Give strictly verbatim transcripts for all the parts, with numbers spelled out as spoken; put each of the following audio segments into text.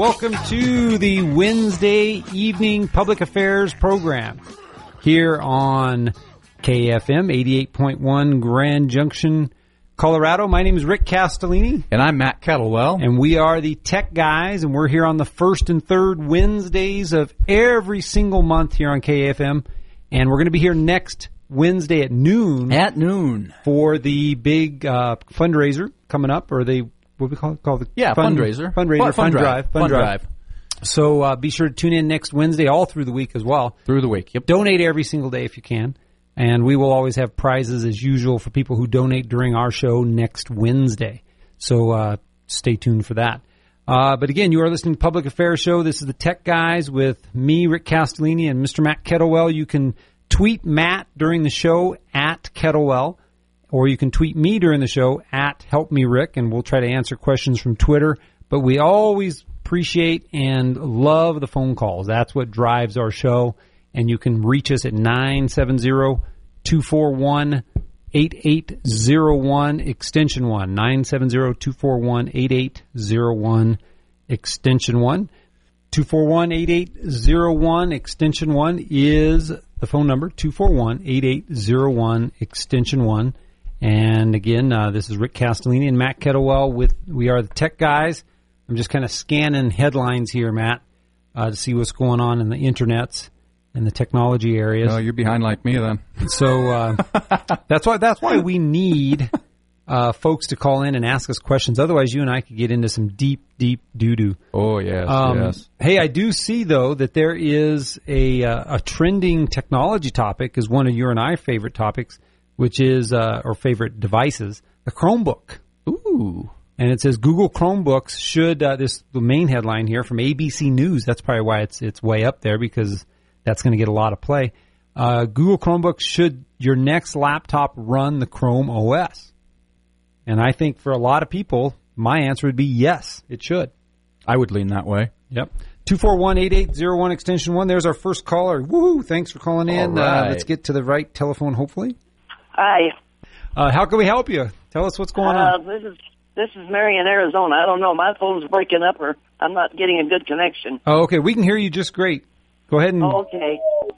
Welcome to the Wednesday evening public affairs program here on K F M eighty-eight point one Grand Junction, Colorado. My name is Rick Castellini. And I'm Matt Kettlewell. And we are the Tech Guys, and we're here on the first and third Wednesdays of every single month here on K F M. And we're going to be here next Wednesday at noon. At noon. For the big uh, fundraiser coming up, or the, what do we call it? Call it yeah, fund, fundraiser. Fundraiser, fun, fund drive. drive. Fund, fund drive. drive. So uh, be sure to tune in next Wednesday, all through the week as well. Through the week, yep. Donate every single day if you can. And we will always have prizes as usual for people who donate during our show next Wednesday. So uh, stay tuned for that. Uh, but again, you are listening to Public Affairs Show. This is the Tech Guys with me, Rick Castellini, and Mister Matt Kettlewell. You can tweet Matt during the show at Kettlewell, or you can tweet me during the show at Help Me Rick, and we'll try to answer questions from Twitter. But we always appreciate and love the phone calls. That's what drives our show. And you can reach us at nine seven zero, two four one, eight eight zero one, extension one. nine seven zero, two four one, eight eight zero one, extension one. two four one, eight eight zero one, extension one is the phone number, two four one, eight eight zero one, extension one. And again, uh, this is Rick Castellini and Matt Kettlewell with We Are the Tech Guys. I'm just kind of scanning headlines here, Matt, uh, to see what's going on in the internets and the technology areas. Oh, you're behind like me then. So uh, that's why that's why we need uh, folks to call in and ask us questions. Otherwise, you and I could get into some deep, deep doo-doo. Oh, yes, um, yes. Hey, I do see, though, that there is a uh, a trending technology topic, is one of your and I favorite topics, which is, uh, or favorite devices, the Chromebook. Ooh. And it says Google Chromebooks should, uh, this the main headline here from A B C News. That's probably why it's it's way up there, because that's going to get a lot of play. Uh, Google Chromebooks, should your next laptop run the Chrome O S? And I think for a lot of people, my answer would be yes, it should. I would lean that way. Yep. two four one, eight eight zero one, extension one. There's our first caller. Woohoo! Thanks for calling in. Right. Uh, let's get to the right telephone, hopefully. Hi. Uh, how can we help you? Tell us what's going uh, on. This is this is Mary in Arizona. I don't know. My phone's breaking up, or I'm not getting a good connection. Oh, okay. We can hear you just great. Go ahead and... Okay.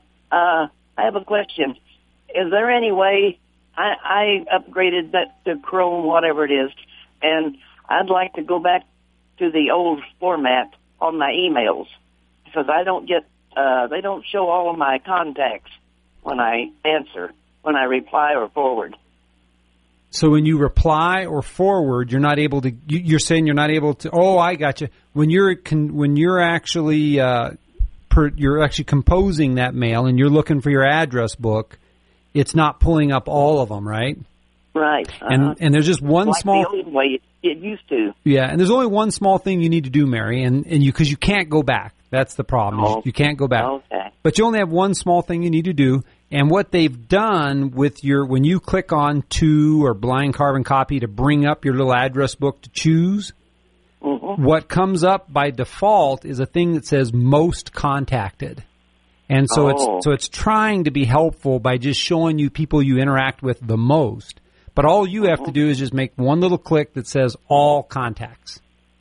Uh, I have a question. Is there any way... I, I upgraded that to Chrome, whatever it is, and I'd like to go back to the old format on my emails, because I don't get... Uh, they don't show all of my contacts when I answer, when I reply or forward. So when you reply or forward, you're not able to... You, you're saying you're not able to... Oh, I got you. When you're, con, when you're actually... Uh, Per, you're actually composing that mail and you're looking for your address book, it's not pulling up all of them, right? Right. Uh-huh. And and there's just one like small... the old way it used to. Yeah, and there's only one small thing you need to do, Mary, and, and you because you can't go back. That's the problem. Oh. You can't go back. Okay. But you only have one small thing you need to do, and what they've done with your... When you click on To or Blind Carbon Copy to bring up your little address book to choose... Mm-hmm. What comes up by default is a thing that says most contacted. And so oh. it's so it's trying to be helpful by just showing you people you interact with the most. But all you have to do is just make one little click that says all contacts.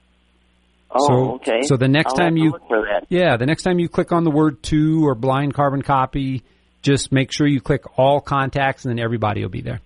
Oh, so, okay. So the next I'll time have to you look for that. Yeah, the next time you click on the word To or Blind Carbon Copy, just make sure you click all contacts and then everybody will be there.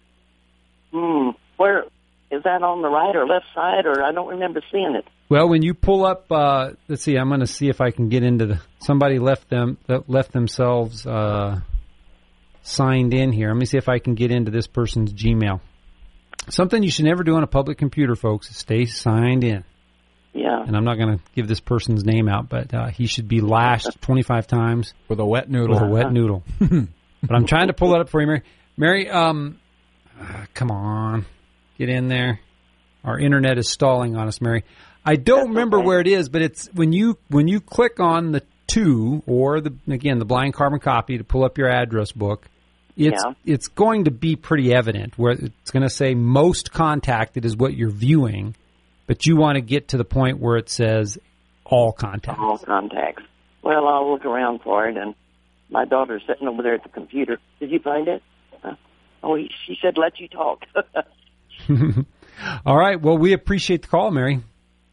Hmm. Where is that, on the right or left side, or I don't remember seeing it? Well, when you pull up, uh, let's see, I'm going to see if I can get into the, somebody left them, left themselves uh, signed in here. Let me see if I can get into this person's Gmail. Something you should never do on a public computer, folks, is stay signed in. Yeah. And I'm not going to give this person's name out, but uh, he should be lashed twenty-five times. With a wet noodle. With a wet noodle. But I'm trying to pull it up for you, Mary. Mary, um, uh, come on. Get in there. Our internet is stalling on us, Mary. I don't That's remember okay. where it is, but it's when you when you click on the To or the again the Blind Carbon Copy to pull up your address book, it's yeah. it's going to be pretty evident where it's going to say most contacted is what you're viewing, but you want to get to the point where it says all contacts. All contacts. Well, I'll look around for it, and my daughter's sitting over there at the computer. Did you find it? Uh, oh, he, she said let you talk. All right. Well, we appreciate the call, Mary.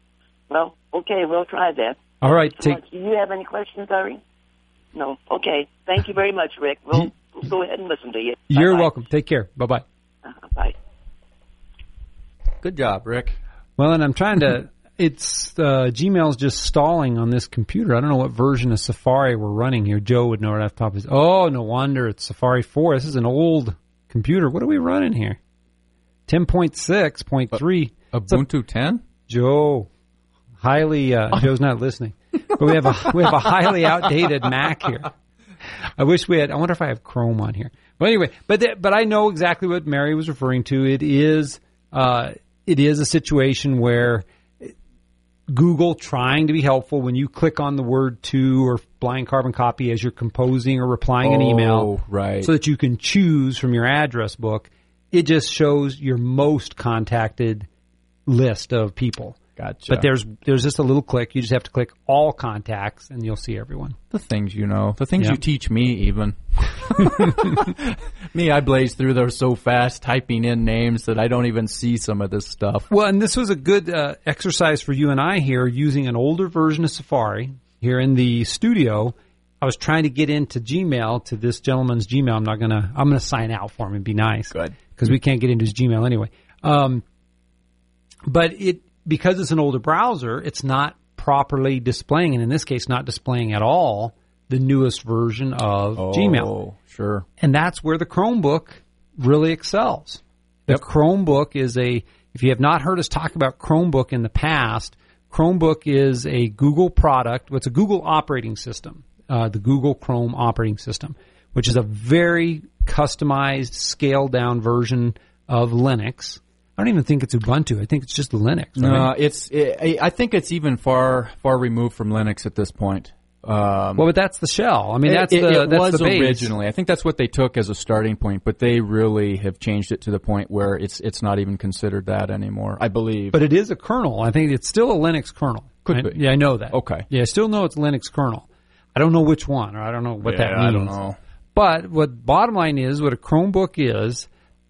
Well, okay, we'll try that. All right. So Take, much. Do you have any questions, Irene? No. Okay. Thank you very much, Rick. We'll, we'll go ahead and listen to you. you're Bye-bye. welcome. Take care. Bye-bye. Uh, bye. Good job, Rick. Well, and I'm trying to, it's, uh, Gmail's just stalling on this computer. I don't know what version of Safari we're running here. Joe would know right off the top of his, oh, no wonder it's Safari four. This is an old computer. What are we running here? ten point six point three. Ubuntu ten? Joe, highly, uh, Joe's not listening, but we have a, we have a highly outdated Mac here. I wish we had, I wonder if I have Chrome on here. But anyway, but, th- but I know exactly what Mary was referring to. It is, uh, it is a situation where Google, trying to be helpful, when you click on the word to or blind carbon copy as you're composing or replying an Oh, email, right. so that you can choose from your address book, it just shows your most contacted list of people. Gotcha. But there's there's just a little click. You just have to click all contacts, and you'll see everyone. The things you know. The things Yeah. you teach me, even. Me, I blaze through those so fast, typing in names that I don't even see some of this stuff. Well, and this was a good uh, exercise for you and I here, using an older version of Safari here in the studio. I was trying to get into Gmail, to this gentleman's Gmail. I'm not gonna. I'm gonna sign out for him and be nice. Good. Because we can't get into his Gmail anyway. Um, but it because it's an older browser, it's not properly displaying, and in this case, not displaying at all the newest version of Oh, Gmail. sure. And that's where the Chromebook really excels. The Yep. Chromebook is a, if you have not heard us talk about Chromebook in the past, Chromebook is a Google product. It's a Google operating system, uh, the Google Chrome operating system, which is a very customized, scaled-down version of Linux. I don't even think it's Ubuntu. I think it's just Linux. No, right? it's. It, I think it's even far, far removed from Linux at this point. Um, Well, but that's the shell. I mean, that's it, the it that's was the base. originally. I think that's what they took as a starting point, but they really have changed it to the point where it's it's not even considered that anymore. I believe. But it is a kernel. I think it's still a Linux kernel. Could I, be. Yeah, I know that. Okay. Yeah, I still know it's Linux kernel. I don't know which one, or I don't know what Yeah, that means. I don't know. But what bottom line is, what a Chromebook is,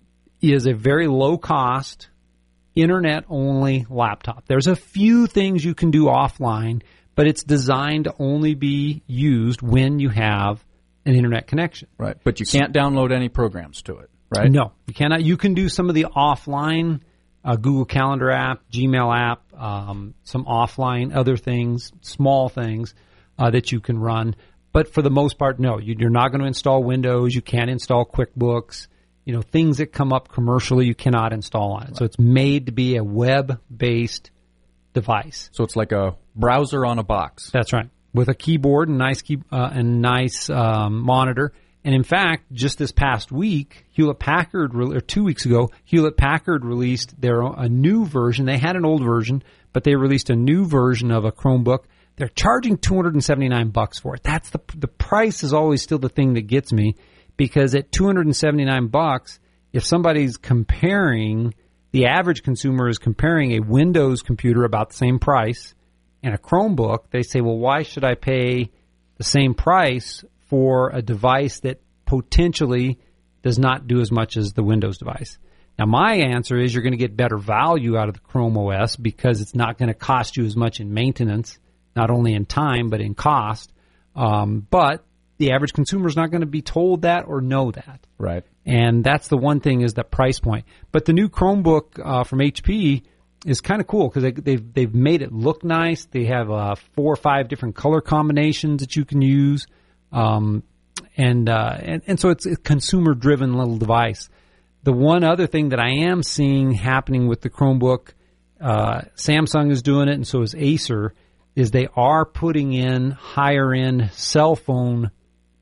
is a very low cost, internet only laptop. There's a few things you can do offline, but it's designed to only be used when you have an internet connection. Right, but you can't download any programs to it, right? No, you cannot. You can do some of the offline uh, Google Calendar app, Gmail app, um, some offline other things, small things uh, that you can run. But for the most part, no. You, you're not going to install Windows. You can't install QuickBooks. You know, things that come up commercially, you cannot install on it. Right. So it's made to be a web-based device. So it's like a browser on a box. That's right, with a keyboard and nice key uh, and nice um, monitor. And in fact, just this past week, Hewlett Packard, or two weeks ago, Hewlett Packard released their a new version. They had an old version, but they released a new version of a Chromebook. They're charging two hundred seventy-nine bucks for it. That's the the price is always still the thing that gets me, because at two hundred seventy-nine bucks, if somebody's comparing, the average consumer is comparing a Windows computer about the same price and a Chromebook, they say, well, why should I pay the same price for a device that potentially does not do as much as the Windows device? Now, my answer is you're going to get better value out of the Chrome O S because it's not going to cost you as much in maintenance, not only in time, but in cost. Um, but the average consumer is not going to be told that or know that. Right. And that's the one thing, is the price point. But the new Chromebook uh, from H P is kind of cool because they, they've, they've made it look nice. They have uh, four or five different color combinations that you can use. Um, and, uh, and, and so it's a consumer-driven little device. The one other thing that I am seeing happening with the Chromebook, uh, Samsung is doing it, and so is Acer, is they are putting in higher-end cell phone,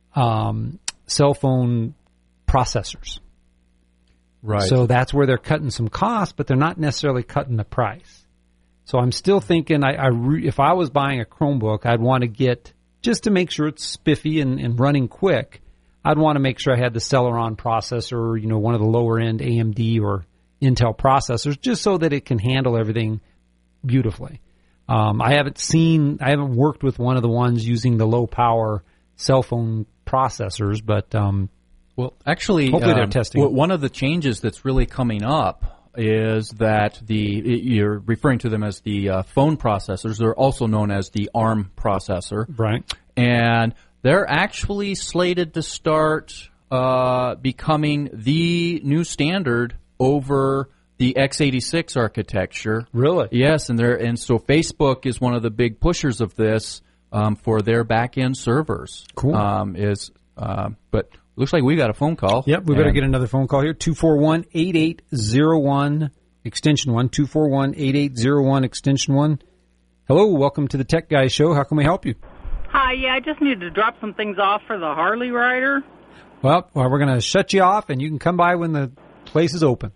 um, cell phone processors. Right. So that's where they're cutting some costs, but they're not necessarily cutting the price. So I'm still thinking, I, I re, if I was buying a Chromebook, I'd want to get, just to make sure it's spiffy and, and running quick, I'd want to make sure I had the Celeron processor, you know, one of the lower-end A M D or Intel processors, just so that it can handle everything beautifully. Um, I haven't seen, I haven't worked with one of the ones using the low-power cell phone processors, but um, well, actually, hopefully they're um, testing. w- one of the changes that's really coming up is that the you're referring to them as the uh, phone processors. They're also known as the ARM processor. Right. And they're actually slated to start uh, becoming the new standard over the x eighty-six architecture. Really? Yes, and they're and so Facebook is one of the big pushers of this um, for their back-end servers. Cool. Um, is uh, but looks like we got a phone call. Yep, we better get another phone call here. two four one, eight eight zero one, extension one. two four one, eight eight zero one, extension one. Hello, welcome to the Tech Guy Show. How can we help you? Hi, yeah, I just needed to drop some things off for the Harley rider. Well, well we're going to shut you off, and you can come by when the place is open.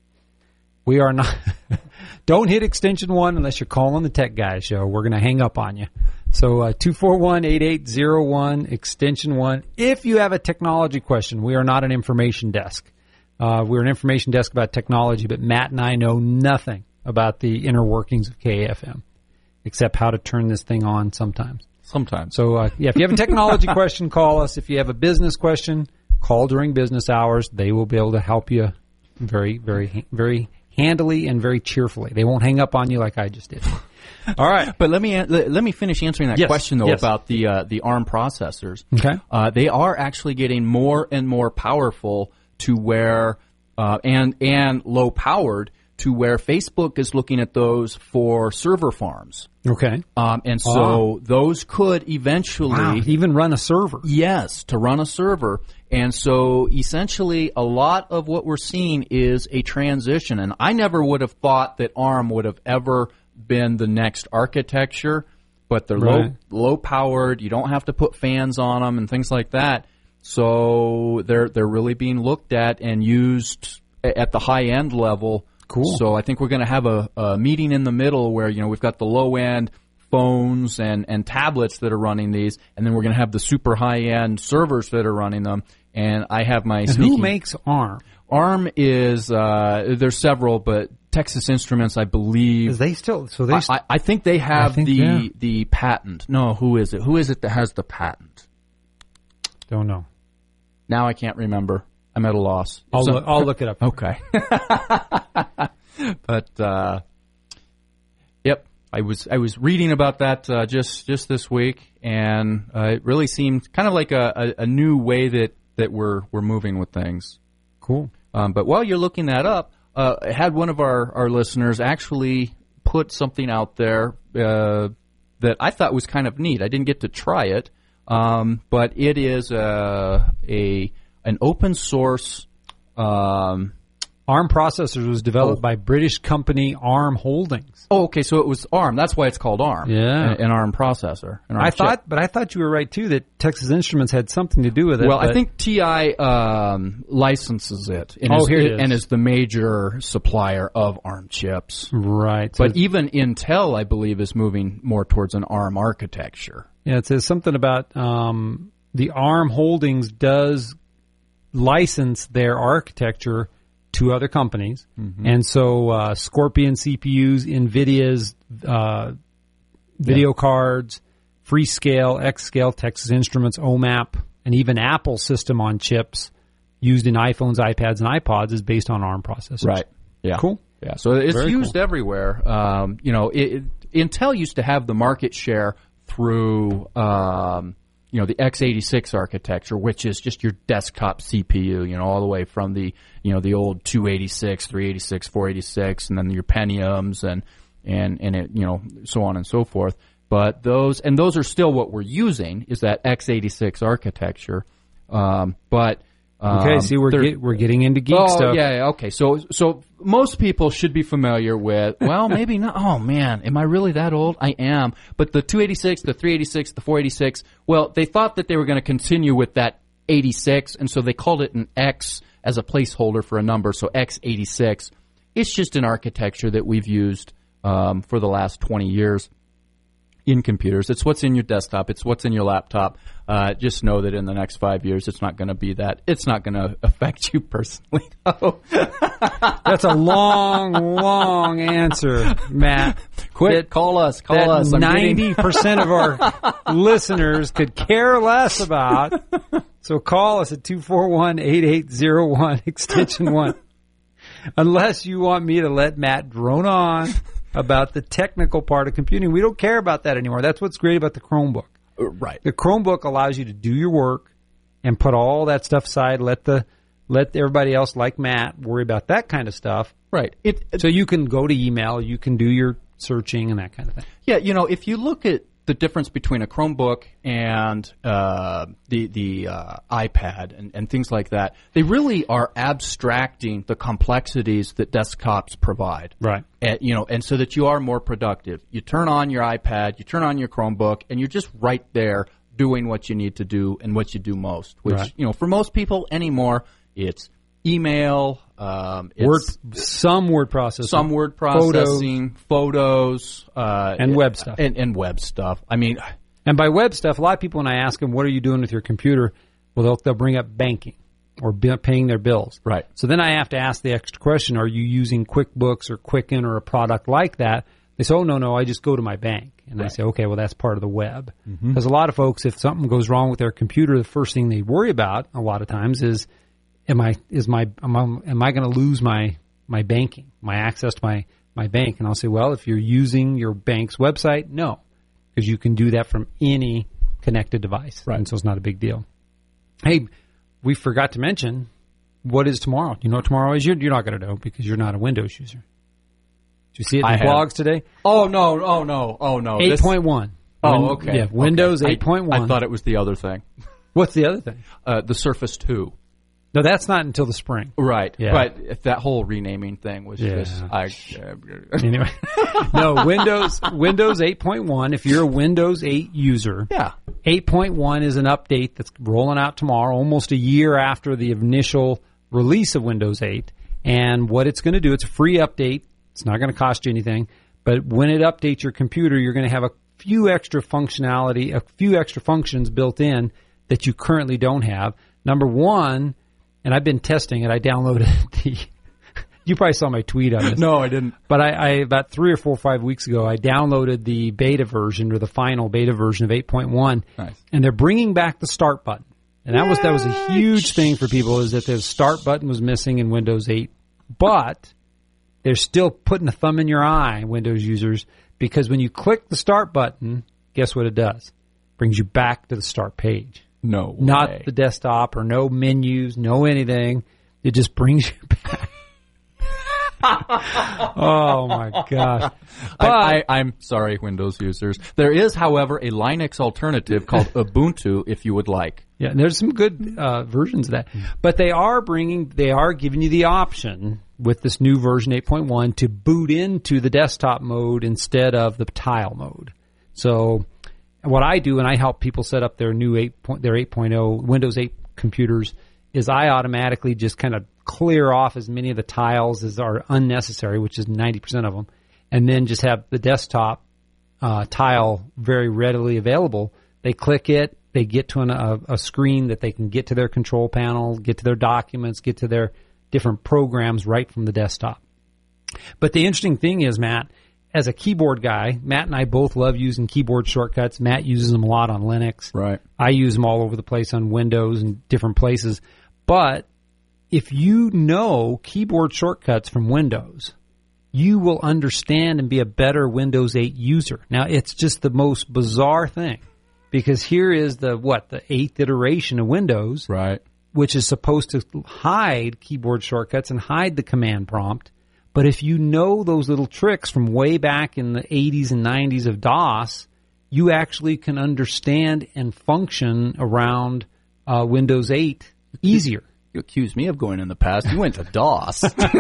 We are not. Don't hit extension one unless you're calling the Tech Guy Show. We're going to hang up on you. So uh, two four one, eight eight zero one, extension one. If you have a technology question, we are not an information desk. Uh, we're an information desk about technology, but Matt and I know nothing about the inner workings of K A F M, except how to turn this thing on sometimes. Sometimes. So, uh, yeah, if you have a technology question, call us. If you have a business question, call during business hours. They will be able to help you very, very, very handily and very cheerfully. They won't hang up on you like I just did. All right. But let me let me finish answering that yes. question, though, yes. about the uh, the ARM processors. Okay. Uh, they are actually getting more and more powerful to where, uh, and, and low-powered to where Facebook is looking at those for server farms. Okay. Um, and so oh. those could eventually... Wow, even run a server. Yes, to run a server. And so essentially a lot of what we're seeing is a transition. And I never would have thought that ARM would have ever been the next architecture, but they're right. low low powered. You don't have to put fans on them and things like that. So they're they're really being looked at and used at the high end level. Cool. So I think we're going to have a, a meeting in the middle where, you know, we've got the low end phones and, and tablets that are running these, and then we're going to have the super high end servers that are running them. And I have my and sneaky, who makes ARM? ARM is uh, there's several, but Texas Instruments, I believe. Is they still? So they. I, I, I think they have think, the yeah. the patent. No, who is it? Who is it that has the patent? Don't know. Now I can't remember. I'm at a loss. I'll So- look, I'll look it up. Okay. But uh, yep, I was I was reading about that uh, just just this week, and uh, it really seemed kind of like a, a, a new way that, that we're we're moving with things. Cool. Um, but while you're looking that up, uh, I had one of our, our listeners actually put something out there uh, that I thought was kind of neat. I didn't get to try it, um, but it is a, a an open source. Um, ARM processors was developed Oh. by British company ARM Holdings. oh, okay, so it was ARM. That's why it's called ARM. Yeah. an, an ARM processor. An ARM I chip. thought, but I thought you were right too that Texas Instruments had something to do with it. Well, I but- think T I um, licenses it, and Oh, is, here it is. and is the major supplier of ARM chips. right. So But even Intel, I believe, is moving more towards an ARM architecture. yeah, it says something about um, the ARM Holdings does license their architecture to other companies, Mm-hmm. and so uh, Scorpion C P Us, NVIDIA's uh, video cards, Freescale, Xscale, Texas Instruments, O M A P, and even Apple system on chips used in iPhones, iPads, and iPods is based on ARM processors. Right. Yeah. Cool. Yeah. So it's Very used cool. everywhere. Um, you know, it, it, Intel used to have the market share through, um, you know, the x eighty-six architecture, which is just your desktop C P U, you know, all the way from the, you know, the old two eighty-six, three eighty-six, four eighty-six, and then your Pentiums and, and, and it, you know, so on and so forth. But those, and those are still what we're using, is that x eighty-six architecture. Um, but, um, Okay, see, we're there- get, we're getting into geek oh, stuff. yeah, yeah, okay. So, so most people should be familiar with, well, maybe not. Oh, man, am I really that old? I am. But the two eighty-six, the three eighty-six, the four eighty-six, well, they thought that they were going to continue with that eighty-six, and so they called it an X as a placeholder for a number, so x eighty-six. It's just an architecture that we've used um, for the last twenty years in computers. It's what's in your desktop. It's what's in your laptop. Uh, just know that in the next five years, it's not going to be that. It's not going to affect you personally. Oh. That's a long, long answer, Matt. Quick, call us. Call that us. I'm ninety percent of our listeners could care less about. So call us at two four one, eight eight zero one, extension one. Unless you want me to let Matt drone on about the technical part of computing. We don't care about that anymore. That's what's great about the Chromebook. Right. The Chromebook allows you to do your work and put all that stuff aside. Let the let everybody else, like Matt, worry about that kind of stuff. Right. It, it, so you can go to email, you can do your searching and that kind of thing. Yeah, you know, if you look at the difference between a Chromebook and uh, the the uh, iPad and, and things like that, they really are abstracting the complexities that desktops provide. Right. And, you know, and so that you are more productive. You turn on your iPad, you turn on your Chromebook, and you're just right there doing what you need to do and what you do most. Which, right. you know, for most people anymore, it's email, um, it's word, some word processing, some word processing, photos, photos uh, and web stuff, and, and web stuff. I mean, and by web stuff, a lot of people when I ask them, "What are you doing with your computer?" Well, they'll, they'll bring up banking or b- paying their bills. Right. So then I have to ask the extra question: are you using QuickBooks or Quicken or a product like that? They say, "Oh no, no, I just go to my bank." And right. I say, "Okay, well that's part of the web." Because mm-hmm. a lot of folks, if something goes wrong with their computer, the first thing they worry about a lot of times is, Am I is my am I, am I going to lose my my banking, my access to my, my bank? And I'll say, well, if you're using your bank's website, no, because you can do that from any connected device, right? And so it's not a big deal. Hey, we forgot to mention what is tomorrow. Do you know what tomorrow is? You're, you're not going to know because you're not a Windows user. Did you see it in I the have. blogs today? Oh no! Oh no! Oh no! eight point one. Oh, okay. Yeah, Windows okay. eight point one. I, I thought it was the other thing. What's the other thing? Uh, the Surface two. No, that's not until the spring. Right. Yeah. But if that whole renaming thing was yeah. just... I, anyway. No, Windows Windows eight point one, if you're a Windows eight user, yeah. eight point one is an update that's rolling out tomorrow, almost a year after the initial release of Windows eight. And what it's going to do, it's a free update. It's not going to cost you anything. But when it updates your computer, you're going to have a few extra functionality, a few extra functions built in that you currently don't have. Number one... And I've been testing it. I downloaded the. You probably saw my tweet on this. No, I didn't. But I, I about three or four or five weeks ago, I downloaded the beta version or the final beta version of eight point one. Nice. And they're bringing back the start button. And that was that was a huge thing for people, is that the start button was missing in Windows eight. But they're still putting a thumb in your eye, Windows users, because when you click the start button, guess what it does? It brings you back to the start page. No Not way. the desktop or no menus, no anything. It just brings you back. Oh, my gosh. But, I, I, I'm sorry, Windows users. There is, however, a Linux alternative called Ubuntu, if you would like. Yeah, and there's some good uh, versions of that. But they are bringing, they are giving you the option with this new version eight point one to boot into the desktop mode instead of the tile mode. So... what I do, and I help people set up their new eight point, their eight point oh Windows eight computers, is I automatically just kind of clear off as many of the tiles as are unnecessary, which is ninety percent of them, and then just have the desktop uh, tile very readily available. They click it, they get to an, a, a screen that they can get to their control panel, get to their documents, get to their different programs right from the desktop. But the interesting thing is, Matt, as a keyboard guy, Matt and I both love using keyboard shortcuts. Matt uses them a lot on Linux. Right. I use them all over the place on Windows and different places. But if you know keyboard shortcuts from Windows, you will understand and be a better Windows eight user. Now, it's just the most bizarre thing, because here is the, what, the eighth iteration of Windows, right, which is supposed to hide keyboard shortcuts and hide the command prompt. But if you know those little tricks from way back in the eighties and nineties of DOS, you actually can understand and function around uh, Windows eight easier. You accuse me of going in the past. You went to DOS.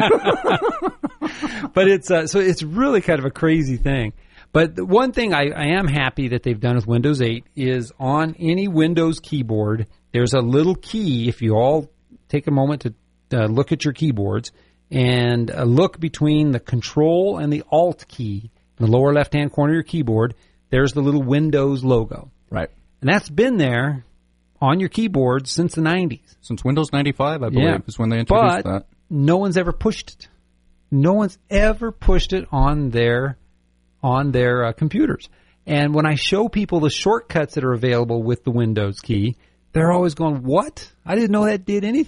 But it's uh, so it's really kind of a crazy thing. But the one thing I, I am happy that they've done with Windows eight is on any Windows keyboard, there's a little key. If you all take a moment to uh, look at your keyboards, and a look between the Control and the Alt key in the lower left-hand corner of your keyboard, there's the little Windows logo. Right. And that's been there on your keyboard since the nineties. Since Windows ninety-five, I believe, yeah. is when they introduced but that. No one's ever pushed it. No one's ever pushed it on their on their uh, computers. And when I show people the shortcuts that are available with the Windows key, they're always going, what? I didn't know that did anything.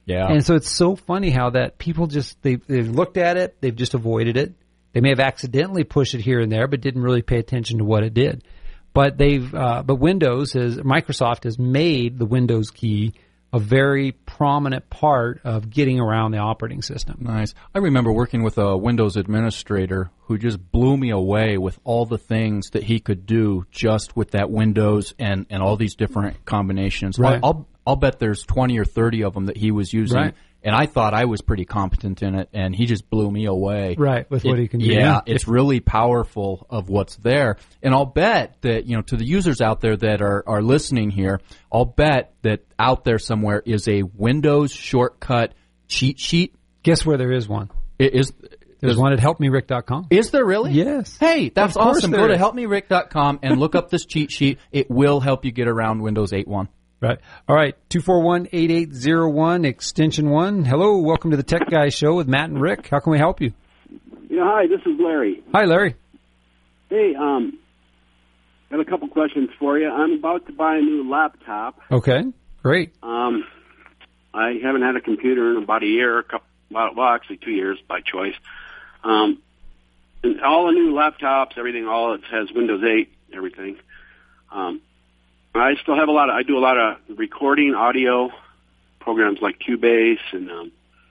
Yeah. And so it's so funny how that people just, they, they've looked at it, they've just avoided it. They may have accidentally pushed it here and there, but didn't really pay attention to what it did. But they've, uh, but Windows has, Microsoft has made the Windows key a very prominent part of getting around the operating system. Nice. I remember working with a Windows administrator who just blew me away with all the things that he could do just with that Windows and, and all these different combinations. Right. I'll, I'll I'll bet there's twenty or thirty of them that he was using. Right. And I thought I was pretty competent in it, and he just blew me away. Right, with what It- he can do. Yeah, it's really powerful of what's there. And I'll bet that, you know, to the users out there that are, are listening here, I'll bet that out there somewhere is a Windows shortcut cheat sheet. Guess where there is one? It is There's one at help me rick dot com. Is there really? Yes. Hey, that's Of course awesome. there Go to is. help me rick dot com and look up this cheat sheet. It will help you get around Windows eight point one. Right. All right. two four one, eight eight zero one, extension one. Hello. Welcome to the Tech Guy Show with Matt and Rick. How can we help you? Yeah, hi, this is Larry. Hi, Larry. Hey, um, I have a couple questions for you. I'm about to buy a new laptop. Okay. Great. Um, I haven't had a computer in about a year, a couple, well, well, actually two years by choice. Um, and all the new laptops, everything, all it has Windows eight, everything. Um, I still have a lot of, I do a lot of recording audio programs like Cubase and um,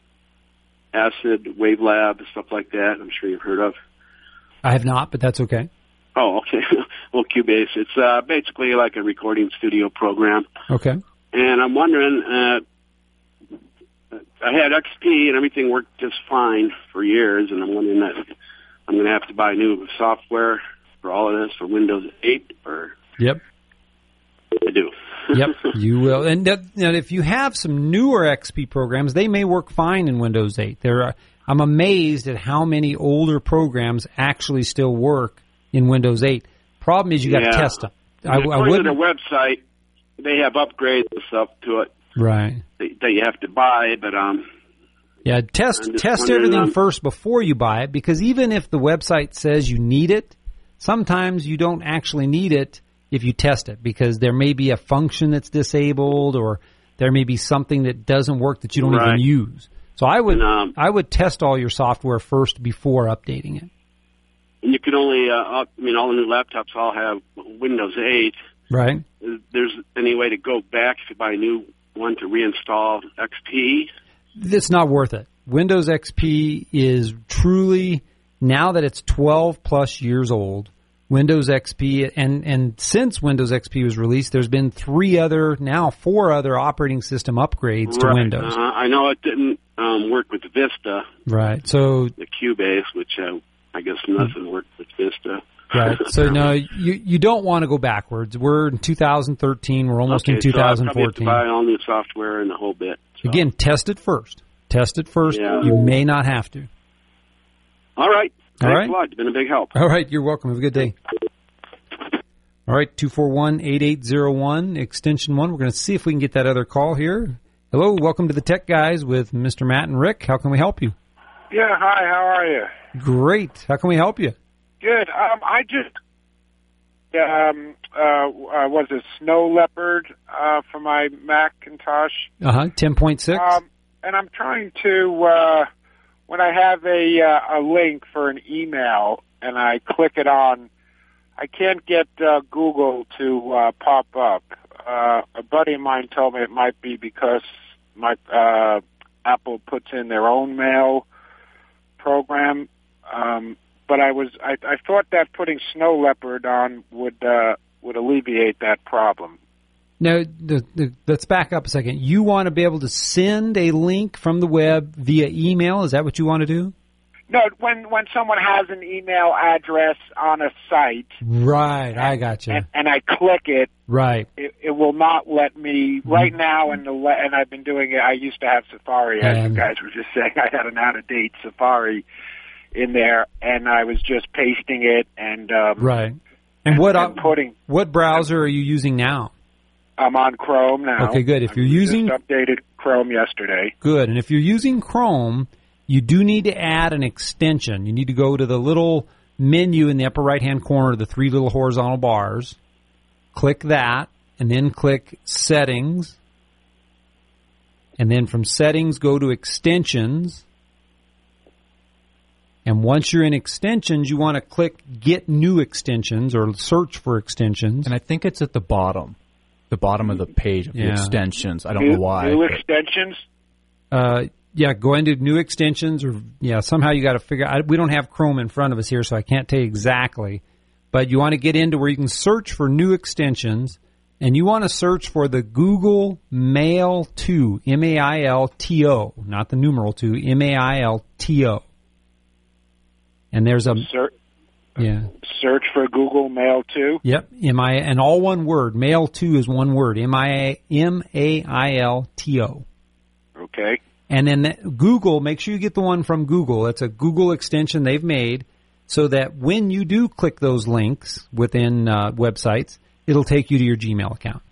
Acid, Wavelab, stuff like that. I'm sure you've heard of. I have not, but that's okay. Oh, okay. Well, Cubase, it's uh, basically like a recording studio program. Okay. And I'm wondering, uh, I had X P and everything worked just fine for years, and I'm wondering that I'm going to have to buy new software for all of this for Windows eight, or Yep. I do. Yep, you will. And that, you know, if you have some newer X P programs, they may work fine in Windows eight. There are, I'm amazed at how many older programs actually still work in Windows eight. Problem is you got to Yeah. test them. I, I According to wouldn't. their website, they have upgrades and stuff to it Right. that, that you have to buy, but um, Yeah, test I'm just test wondering, everything um, first before you buy it, because even if the website says you need it, sometimes you don't actually need it if you test it, because there may be a function that's disabled, or there may be something that doesn't work that you don't Right. even use. So I would And, um, I would test all your software first before updating it. and you can only, uh, up, I mean, all the new laptops all have Windows eight. Right? Is there's any way to go back if you buy a new one to reinstall X P? It's not worth it. Windows X P is truly, now that it's twelve plus years old, Windows X P, and, and since Windows X P was released, there's been three other, now four other operating system upgrades to Right. Windows. Uh, I know it didn't um, work with Vista, Right. So, the Cubase, which uh, I guess nothing worked with Vista. right. So no, you, you don't want to go backwards. We're in two thousand thirteen. We're almost okay, in two thousand So I probably have to fourteen. buy all new software and the whole bit. So. Again, test it first. Test it first. Yeah. You may not have to. All right. All Thanks right. a lot. You've been a big help. All right, you're welcome. Have a good day. All right, two four one, eight eight zero one, extension one. We're going to see if we can get that other call here. Hello, welcome to the Tech Guys with Mister Matt and Rick. How can we help you? Yeah, hi, how are you? Great. How can we help you? Good. Um, I just, um, uh, uh, was it Snow Leopard, uh, for my Macintosh? Uh-huh, ten point six. Um, and I'm trying to, uh, when I have a, uh, a link for an email and I click it on, I can't get, uh, Google to, uh, pop up. Uh, a buddy of mine told me it might be because my, uh, Apple puts in their own mail program. Um, but I was, I, I thought that putting Snow Leopard on would, uh, would alleviate that problem. Now, the, the, let's back up a second. You want to be able to send a link from the web via email? Is that what you want to do? No, when, when someone has an email address on a site. Right, I got you. And, and I click it, Right. it, it will not let me right now. And the le- and I've been doing it. I used to have Safari, as And- you guys were just saying. I had an out of date Safari in there, and I was just pasting it and um, Right. And what and uh, putting. what browser are you using now? I'm on Chrome now. Okay, good. If I you're using just updated Chrome yesterday. Good. And if you're using Chrome, you do need to add an extension. You need to go to the little menu in the upper right-hand corner, the three little horizontal bars. Click that, and then click Settings. And then from settings, go to extensions. And once you're in extensions, you want to click Get New Extensions or search for extensions. And I think it's at the bottom, the bottom of the page of the Yeah. extensions. I don't New, know why. new but- extensions? Uh, yeah, go into New Extensions, or yeah, somehow you got to figure. I, we don't have Chrome in front of us here, so I can't tell you exactly. But you want to get into where you can search for new extensions, and you want to search for the Google Mail two, M A I L T O, not the numeral two, M A I L T O. And there's a Search, yeah, search for Google Mail two? yep, M I and all one word. Mail two is one word, M I M A I L T O. Okay. And then that, Google, make sure you get the one from Google. It's a Google extension they've made so that when you do click those links within uh, websites, it'll take you to your Gmail account.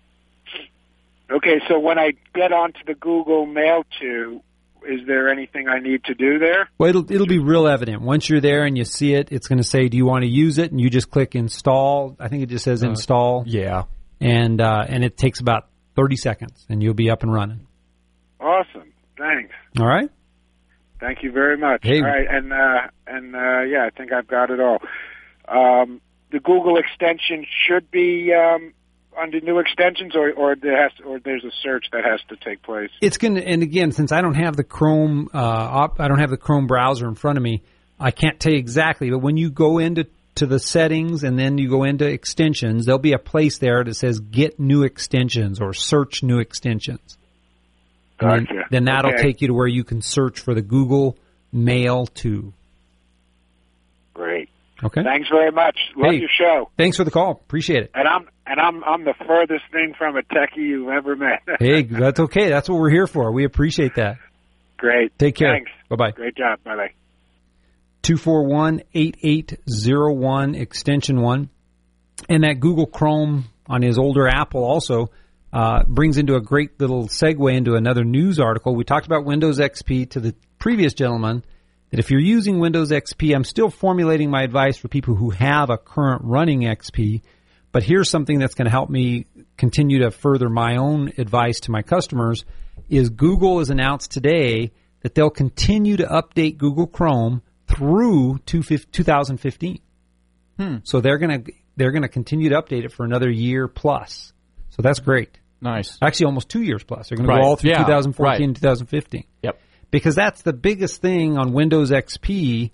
Okay, so when I get onto the Google Mail two, is there anything I need to do there? Well, it'll it'll be real evident. Once you're there and you see it, it's going to say, do you want to use it? And you just click install. I think it just says Uh, install. Yeah. And, uh, and it takes about thirty seconds, and you'll be up and running. Awesome. Thanks. All right? Thank you very much. Hey. All right, and uh, and uh, yeah, I think I've got it all. Um, the Google extension should be um, under new extensions, or or there has to, or there's a search that has to take place. It's going to, and again, since I don't have the Chrome, uh, op, I don't have the Chrome browser in front of me, I can't tell you exactly. But when you go into to the settings and then you go into extensions, there'll be a place there that says Get New Extensions or Search New Extensions. And Gotcha. Then, then that'll Okay. take you to where you can search for the Google Mail two. Great. Okay. Thanks very much. Love Hey. your show. Thanks for the call. Appreciate it. And I'm and I'm I'm the furthest thing from a techie you've ever met. Hey, that's okay. That's what we're here for. We appreciate that. Great. Take care. Thanks. Bye-bye. Great job. Bye bye. two four one, eight eight zero one, extension one. And that Google Chrome on his older Apple also uh, brings into a great little segue into another news article. We talked about Windows X P to the previous gentleman, that if you're using Windows X P, I'm still formulating my advice for people who have a current running X P, but here's something that's going to help me continue to further my own advice to my customers, is Google has announced today that they'll continue to update Google Chrome through two thousand fifteen. Hmm. So they're going to they're going to continue to update it for another year plus. So that's great. Nice. Actually, almost two years plus. They're going to Right. go all through Yeah, twenty fourteen right. and twenty fifteen. Yep. Because that's the biggest thing on Windows X P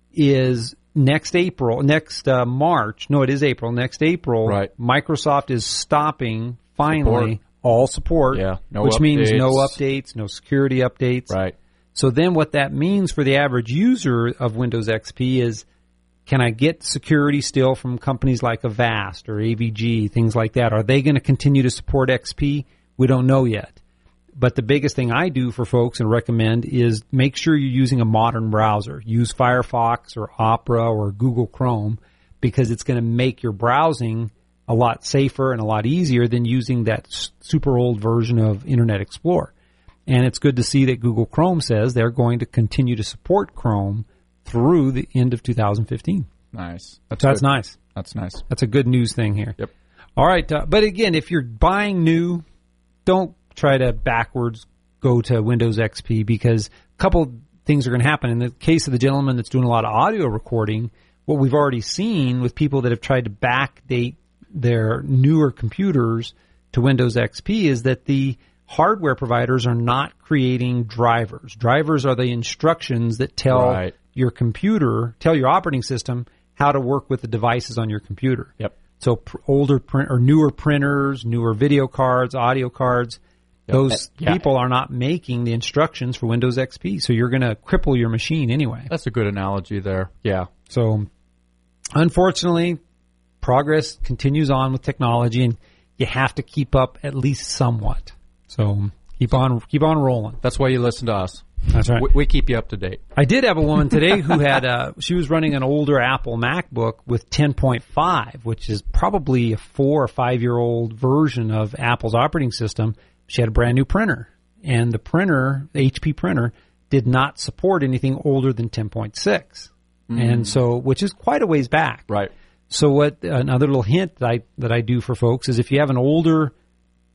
is next April, next uh, March. No, it is April. Next April, Right. Microsoft is stopping finally Support. all support, Yeah, no which means no updates. updates, no security updates. Right. So then what that means for the average user of Windows X P is, can I get security still from companies like Avast or A V G, things like that? Are they going to continue to support X P? We don't know yet. But the biggest thing I do for folks and recommend is make sure you're using a modern browser. Use Firefox or Opera or Google Chrome, because it's going to make your browsing a lot safer and a lot easier than using that s- super old version of Internet Explorer. And it's good to see that Google Chrome says they're going to continue to support Chrome through the end of two thousand fifteen. Nice. That's, that's good. nice. That's nice. That's a good news thing here. Yep. All right. Uh, but again, if you're buying new, don't try to backwards go to Windows X P, because a couple things are going to happen. In the case of the gentleman that's doing a lot of audio recording, what we've already seen with people that have tried to backdate their newer computers to Windows X P is that the hardware providers are not creating drivers. Drivers are the instructions that tell Right. your computer, tell your operating system how to work with the devices on your computer. Yep. So pr- older print or newer printers, newer video cards, audio cards, Yep. those Uh, yeah. people are not making the instructions for Windows X P. So you're going to cripple your machine anyway. That's a good analogy there. Yeah. So unfortunately, progress continues on with technology, and you have to keep up at least somewhat. So keep on keep on rolling. That's why you listen to us. That's right. We, we keep you up to date. I did have a woman today who had a, she was running an older Apple MacBook with ten point five, which is probably a four or five year old version of Apple's operating system. She had a brand new printer, and the printer, the H P printer, did not support anything older than ten point six. Mm. And so, which is quite a ways back. Right. So what, another little hint that I, that I do for folks is if you have an older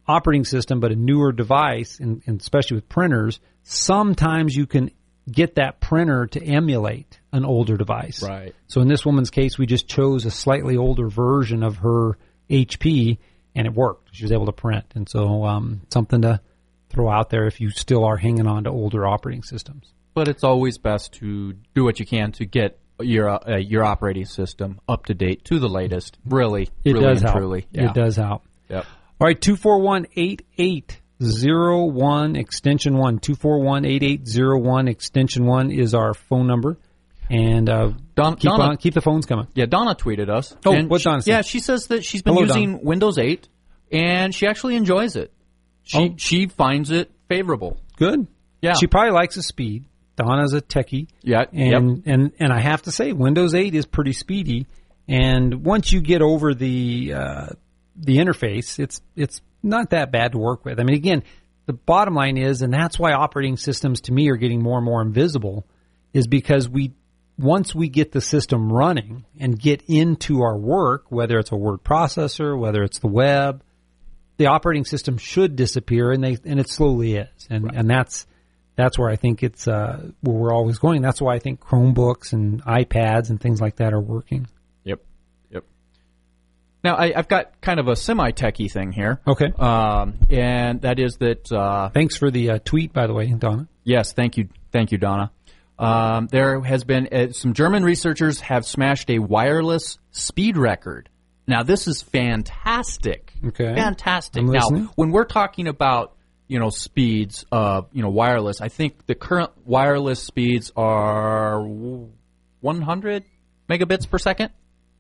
operating system but a newer device, and, and especially with printers, sometimes you can get that printer to emulate an older device. Right. So in this woman's case, we just chose a slightly older version of her H P, and it worked. She was able to print. And so um, something to throw out there if you still are hanging on to older operating systems. But it's always best to do what you can to get your uh, your operating system up to date to the latest. Really, It really does and help. truly. Yeah. It does help. Yep. All right, two four one, eight eight zero one, extension one. two four one, eight eight zero one, extension one is our phone number. And uh, Don, keep, Donna, on, keep the phones coming. Yeah, Donna tweeted us. Oh, and what's Donna she, say? Yeah, she says that she's been Hello, using Donna. Windows eight, and she actually enjoys it. She Oh. she finds it favorable. Good. Yeah. She probably likes the speed. Donna's a techie. Yeah. And, yep. and, and I have to say, Windows eight is pretty speedy. And once you get over the uh, the interface, it's it's not that bad to work with. I mean, again, the bottom line is, and that's why operating systems to me are getting more and more invisible, is because we once we get the system running and get into our work, whether it's a word processor, whether it's the web, the operating system should disappear, and they and it slowly is. And Right. and that's that's where I think it's uh, where we're always going. That's why I think Chromebooks and iPads and things like that are working. Yep. Yep. Now, I, I've got kind of a semi-techie thing here. Okay. Um, and that is that... Uh, Thanks for the uh, tweet, by the way, Donna. yes, thank you. Thank you, Donna. Um, there has been... Uh, some German researchers have smashed a wireless speed record. Now, this is fantastic. Okay. Fantastic. I'm Now, listening. when we're talking about, you know, speeds of, you know, wireless, I think the current wireless speeds are one hundred megabits per second.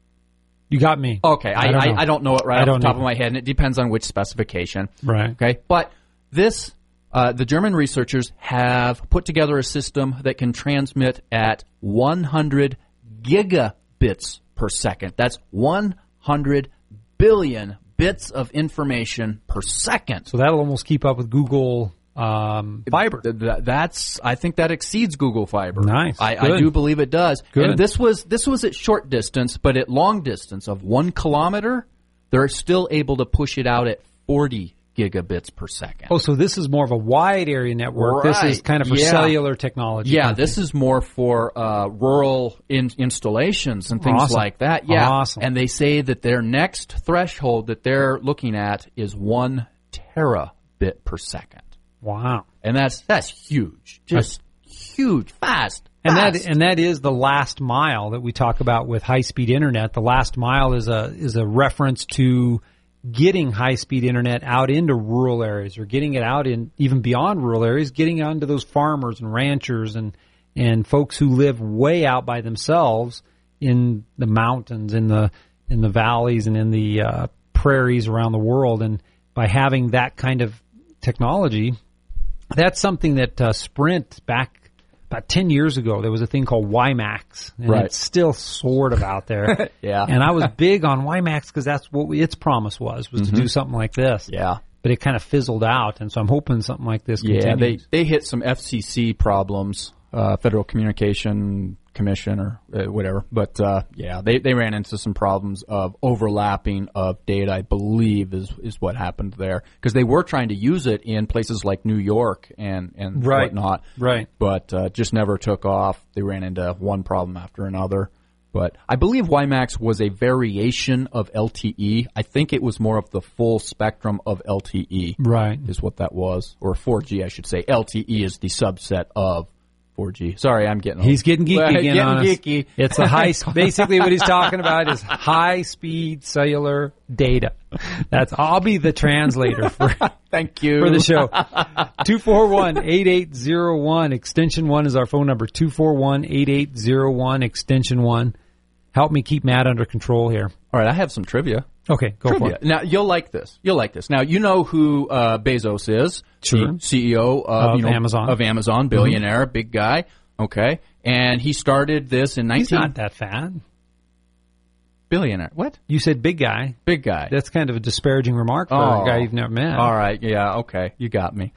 You got me. Okay, I, I don't I, know. I don't know it right I off the don't top of either. my head, and it depends on which specification. Right. Okay, but this, uh, the German researchers have put together a system that can transmit at one hundred gigabits per second. That's one hundred billion bits of information per second. So that'll almost keep up with Google um, Fiber. Th- th- That's I think that exceeds Google Fiber. Nice. I, I Good. do believe it does. Good. And this was this was at short distance, but at long distance of one kilometer, they're still able to push it out at forty gigabits per second. Oh, so this is more of a wide area network. This is Right. kind of for Yeah. cellular technology. Yeah, kind of this thing. is more for uh, rural in- installations and things Awesome. like that. Yeah, Awesome. and they say that their next threshold that they're looking at is one terabit per second, Wow. and that's that's huge, just huge, fast. And fast. that and that is the last mile that we talk about with high speed internet. The last mile is a is a reference to getting high speed internet out into rural areas, or getting it out in even beyond rural areas, getting out into those farmers and ranchers and and folks who live way out by themselves in the mountains, in the in the valleys, and in the uh, prairies around the world. And by having that kind of technology, that's something that uh, Sprint back about ten years ago, there was a thing called WiMAX, and Right. it's still sort of out there. Yeah. And I was big on WiMAX because that's what we, its promise was, was to do something like this. Yeah. But it kind of fizzled out, and so I'm hoping something like this Yeah, continues. they they hit some F C C problems, uh, Federal Communication Commission or uh, whatever. But uh, yeah, they, they ran into some problems of overlapping of data, I believe, is is what happened there. Because they were trying to use it in places like New York and, and Right. whatnot. Right. But uh, just never took off. They ran into one problem after another. But I believe WiMAX was a variation of L T E. I think it was more of the full spectrum of L T E Right. is what that was, or four G, I should say. L T E is the subset of four G. Sorry, I'm getting He's getting geeky Well, again getting on us. geeky. It's a high. Basically, what he's talking about is high-speed cellular data. That's. I'll be the translator for Thank you for the show. two four one, eight eight zero one, extension one is our phone number. two four one, eight eight zero one, extension one. Help me keep Matt under control here. All right, I have some trivia. Okay, go Trivia. for it. Now you'll like this. You'll like this. Now you know who uh, Bezos is. Sure. The C E O of, Of you know, Amazon. Of Amazon, billionaire, big guy. Okay, and he started this in He's nineteen not that fat. billionaire. What? You said big guy. Big guy. That's kind of a disparaging remark for Oh. a guy you've never met. All right. Yeah. Okay. You got me.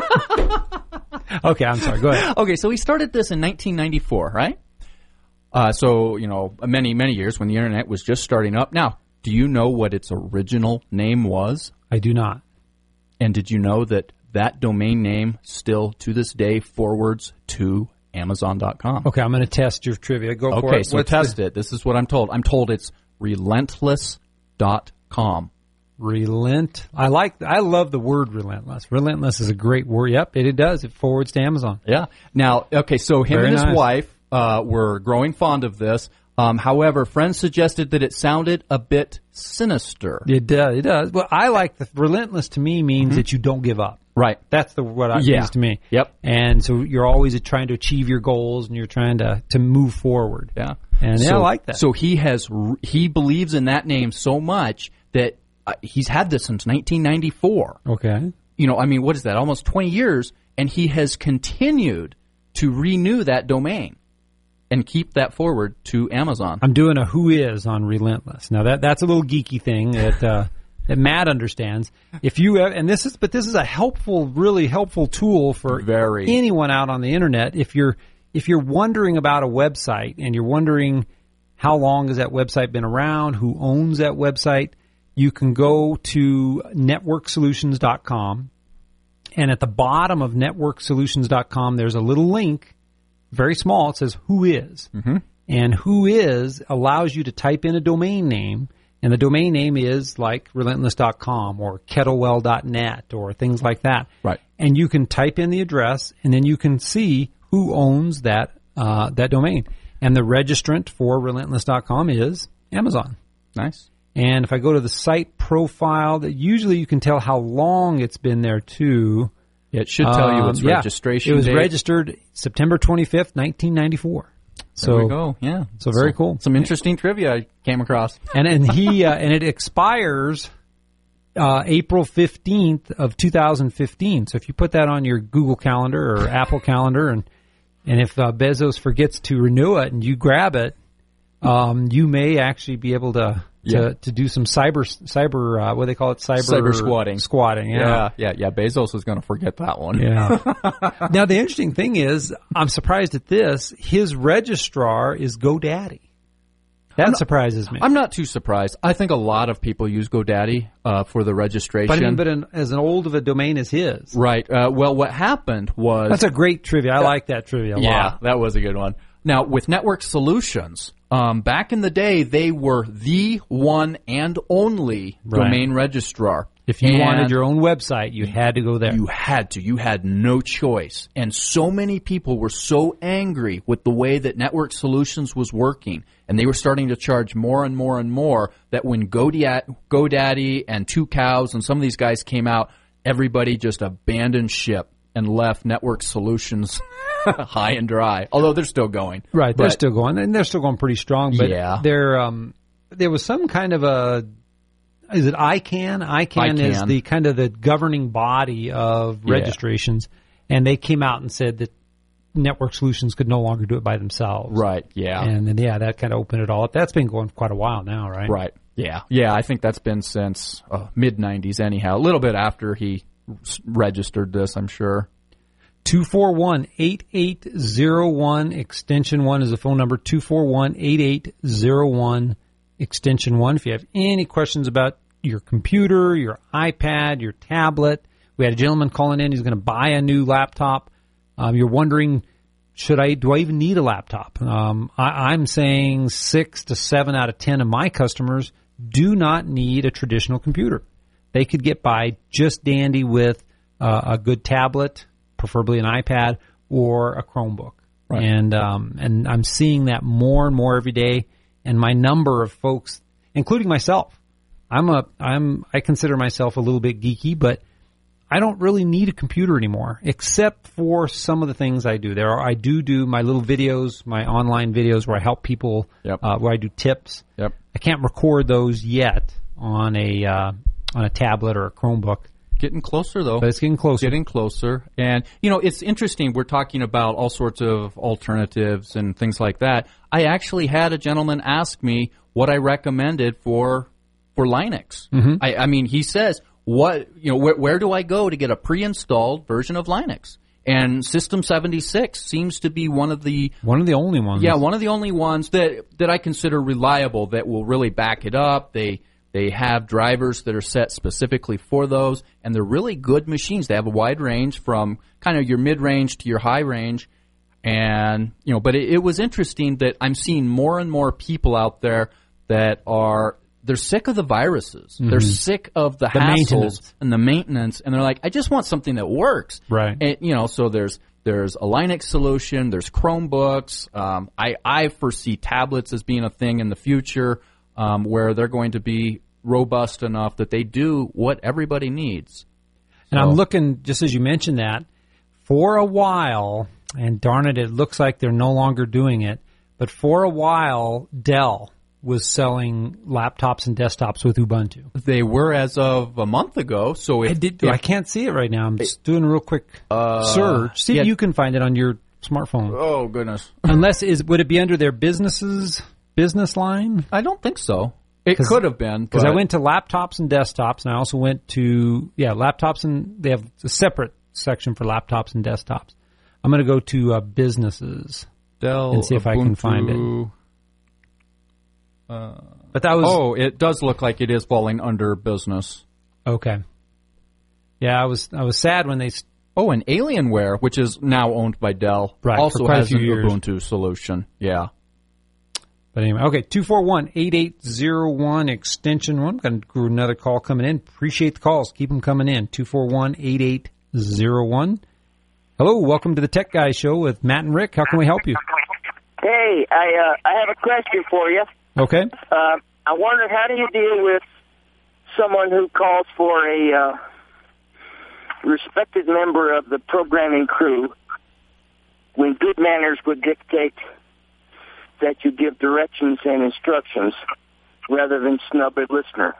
Okay, I'm sorry. Go ahead. Okay, so he started this in nineteen ninety-four, right? Uh, so, you know, many, many years when the internet was just starting up. Now, do you know what its original name was? I do not. And did you know that that domain name still to this day forwards to Amazon dot com? Okay, I'm going to test your trivia. Go for it. Okay, so What's test the- it. This is what I'm told. I'm told it's relentless dot com. Relent. I like. I love the word relentless. Relentless is a great word. Yep, it, it does. It forwards to Amazon. Yeah. Now, okay, so him Very and his nice. wife uh, were growing fond of this. Um, however, friends suggested that it sounded a bit sinister. It does. It does. Well, I like the relentless. To me means Mm-hmm. that you don't give up. Right. That's the what I Yeah. means to me. Yep. And so you're always trying to achieve your goals, and you're trying to to move forward. Yeah. And yeah, so, I like that. So he has r- he believes in that name so much that uh, he's had this since nineteen ninety-four. Okay. You know, I mean, what is that? Almost twenty years, and he has continued to renew that domain and keep that forward to Amazon. I'm doing a who is on relentless. Now that that's a little geeky thing that uh, that Matt understands. If you have, and this is, but this is a helpful, really helpful tool for Very. anyone out on the internet. If you're if you're wondering about a website and you're wondering how long has that website been around, who owns that website, you can go to network solutions dot com, and at the bottom of network solutions dot com, there's a little link, very small. It says who is. Mm-hmm. And who is allows you to type in a domain name, and the domain name is like relentless dot com or kettlewell dot net or things like that. Right. And you can type in the address, and then you can see who owns that uh, that domain. And the registrant for relentless dot com is Amazon. Nice. And if I go to the site profile, that usually you can tell how long it's been there too. It should tell you Um, its yeah. registration It was date. registered September twenty-fifth, nineteen ninety-four. So There we go. Yeah. So very cool. Some interesting trivia I came across. And and he uh, and it expires uh, April fifteenth of two thousand fifteen. So if you put that on your Google Calendar or Apple Calendar, and and if uh, Bezos forgets to renew it and you grab it, um, you may actually be able to to, Yeah. to do some cyber cyber uh, what do they call it cyber Cyber squatting. squatting. Yeah. Yeah. Yeah. Yeah. Bezos is going to forget that one. Yeah. Now the interesting thing is, I'm surprised at this. His registrar is GoDaddy. That not- surprises me. I'm not too surprised. I think a lot of people use GoDaddy uh, for the registration. But I mean, but an, as an old of a domain as his. Right. Uh, well, what happened was... That's a great trivia. I like that trivia a yeah, lot. that was a good one. Now, with Network Solutions, um, back in the day, they were the one and only Right. domain registrar. If you And wanted your own website, you had to go there. You had to. You had no choice. And so many people were so angry with the way that Network Solutions was working, and they were starting to charge more and more and more, that when GoDaddy, GoDaddy and Two Cows and some of these guys came out, everybody just abandoned ship and left Network Solutions high and dry. Although they're still going. Right, they're But- still going, and they're still going pretty strong. But Yeah. there, um, there was some kind of a. Is it I CANN? I CANN is ICANN. the kind of the governing body of Yeah. registrations, and they came out and said that Network Solutions could no longer do it by themselves. Right, yeah. And then, yeah, that kind of opened it all up. That's been going quite a while now, right? Right. Yeah. Yeah, I think that's been since uh, mid nineties anyhow. A little bit after he s- registered this, I'm sure. two four one, eight eight zero one, extension one is the phone number, two four one, eight eight zero one, extension one. If you have any questions about your computer, your iPad, your tablet, we had a gentleman calling in. He's going to buy a new laptop. Um, you're wondering, should I, do I even need a laptop? Um, I, I'm saying six to seven out of ten of my customers do not need a traditional computer. They could get by just dandy with uh, a good tablet, preferably an iPad or a Chromebook. Right. And um, and I'm seeing that more and more every day. And my number of folks, including myself, I'm a I'm I consider myself a little bit geeky, but I don't really need a computer anymore, except for some of the things I do. There are I do do my little videos, my online videos where I help people, Yep. uh, where I do tips. Yep. I can't record those yet on a uh, on a tablet or a Chromebook, Getting closer, though. but it's getting closer. Getting closer. And, you know, it's interesting. We're talking about all sorts of alternatives and things like that. I actually had a gentleman ask me what I recommended for for Linux. Mm-hmm. I, I mean, he says, what, you know, where, where do I go to get a pre-installed version of Linux? And System seventy-six seems to be one of the One of the only ones. yeah, one of the only ones that that I consider reliable that will really back it up. They They have drivers that are set specifically for those, and they're really good machines. They have a wide range from kind of your mid-range to your high range. And, you know, but it, it was interesting that I'm seeing more and more people out there that are, they're sick of the viruses. Mm-hmm. They're sick of the, the hassles and the maintenance. And they're like, I just want something that works. Right. And, you know, so there's, there's a Linux solution, there's Chromebooks. Um, I, I foresee tablets as being a thing in the future, um, where they're going to be robust enough that they do what everybody needs. And so, I'm looking, just as you mentioned that, for a while, and darn it, it looks like they're no longer doing it, but for a while, Dell was selling laptops and desktops with Ubuntu. They were as of a month ago. So if, I, did, if, I can't see it right now. I'm just doing a real quick uh, search. See yeah. if you can find it on your smartphone. Oh, goodness. Unless, is would it be under their businesses business line? I don't think so. It could have been. Because I went to laptops and desktops, and I also went to, yeah, laptops, and they have a separate section for laptops and desktops. I'm going to go to uh, businesses Dell, and see if Ubuntu, I can find it. Uh, but that was oh, it does look like it is falling under business. Okay. Yeah, I was I was sad when they. St- oh, and Alienware, which is now owned by Dell, right, also has an years. Ubuntu solution. Yeah. But anyway, okay, two four one, eight eight zero one, extension one. Got another call coming in. Appreciate the calls. Keep them coming in. two four one, eight eight zero one. Hello, welcome to the Tech Guy Show with Matt and Rick. How can we help you? Hey, I uh, I have a question for you. Okay. Uh, I wonder, how do you deal with someone who calls for a uh, respected member of the programming crew when good manners would dictate that you give directions and instructions rather than snub a listener?